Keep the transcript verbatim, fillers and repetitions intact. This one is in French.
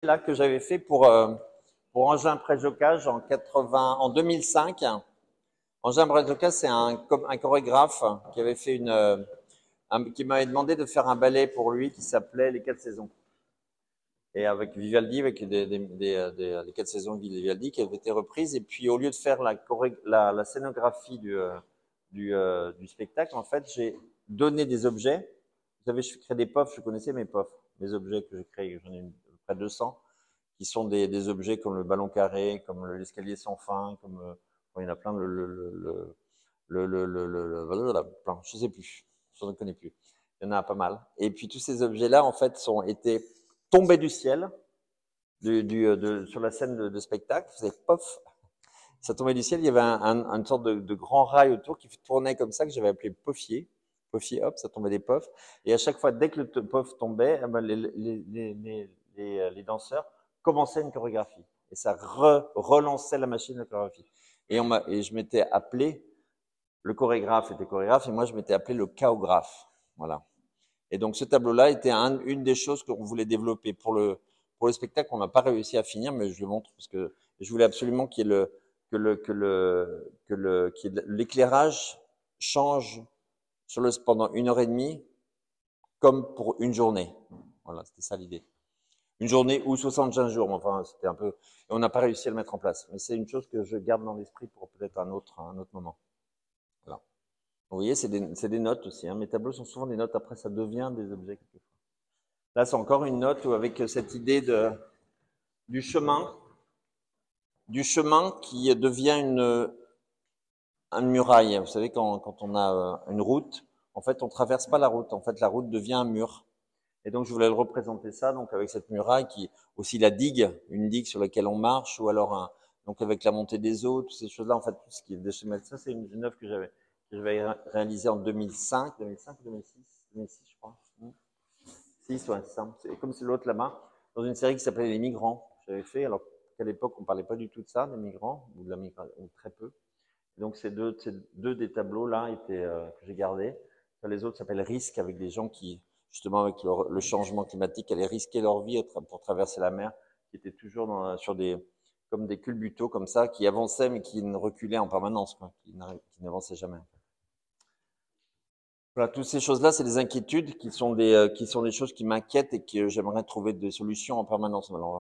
là que j'avais fait pour, euh, pour Engin Préjocage en quatre-vingts, en deux mille cinq. Engin Préjocage, c'est un, un chorégraphe qui avait fait une, euh, un, qui m'avait demandé de faire un ballet pour lui qui s'appelait Les Quatre Saisons. Et avec Vivaldi, avec des, des, des, des, les Quatre Saisons de Vivaldi qui avaient été reprises. Et puis au lieu de faire la, choré, la, la scénographie du, euh, du, euh, du spectacle, en fait, j'ai donné des objets. Vous savez, je crée des pofs, je connaissais mes pofs, mes objets que j'ai créés, j'en ai à peu près deux cents, qui sont des, des objets comme le ballon carré, comme l'escalier sans fin, comme euh, bon, il y en a plein, le le le le le le le, le, le, le plein, je sais plus, je ne connais plus. Il y en a pas mal. Et puis tous ces objets-là, en fait, sont été tombés du ciel, du, du, de, sur la scène de, de spectacle, faisait pof, ça tombait du ciel. Il y avait un, un, une sorte de, de grand rail autour qui tournait comme ça que j'avais appelé poffier. Poffier, hop, ça tombait des pofs. Et à chaque fois, dès que le pof tombait, eh ben, les, les, les, les, les, les danseurs commençaient une chorégraphie. Et ça re, relançait la machine de chorégraphie. Et, on m'a, et je m'étais appelé, le chorégraphe était chorégraphe, et moi je m'étais appelé le chaographe. Voilà. Et donc ce tableau-là était un, une des choses qu'on voulait développer pour le, pour le spectacle. On n'a pas réussi à finir, mais je le montre parce que je voulais absolument qu'il y ait le, que le, que le, que le, qu'il y ait l'éclairage change sur le, pendant une heure et demie, comme pour une journée. Voilà, c'était ça l'idée. Une journée ou soixante-quinze jours, enfin, c'était un peu, et on n'a pas réussi à le mettre en place. Mais c'est une chose que je garde dans l'esprit pour peut-être un autre, un autre moment. Voilà. Vous voyez, c'est des, c'est des notes aussi, hein. Mes tableaux sont souvent des notes, après ça devient des objets quelquefois. Là, c'est encore une note avec cette idée de, du chemin, du chemin qui devient une, une muraille. Vous savez, quand, quand on a une route, en fait, on traverse pas la route. En fait, la route devient un mur. Et donc, je voulais le représenter ça, donc avec cette muraille qui aussi la digue, une digue sur laquelle on marche, ou alors un, donc avec la montée des eaux, toutes ces choses-là, en fait, tout ce qui est de ce ça, c'est une, une œuvre que j'avais, que j'avais réalisée en deux mille cinq, deux mille cinq, deux mille six, deux mille six, je crois. six, ouais, c'est ça. C'est comme c'est l'autre là-bas, dans une série qui s'appelait Les Migrants. J'avais fait, alors qu'à l'époque, on parlait pas du tout de ça, des migrants, ou de la migration, ou très peu. Et donc, ces deux, ces deux des tableaux-là étaient, euh, que j'ai gardés. Les autres s'appellent Risque, avec des gens qui, justement, avec leur, le changement climatique, allaient risquer leur vie pour traverser la mer, qui étaient toujours dans, sur des, comme des culbutos, comme ça, qui avançaient, mais qui ne reculaient en permanence, quoi, qui n'avançaient jamais. Voilà, toutes ces choses-là, c'est des inquiétudes qui sont des, euh, qui sont des choses qui m'inquiètent et que j'aimerais trouver des solutions en permanence. Alors,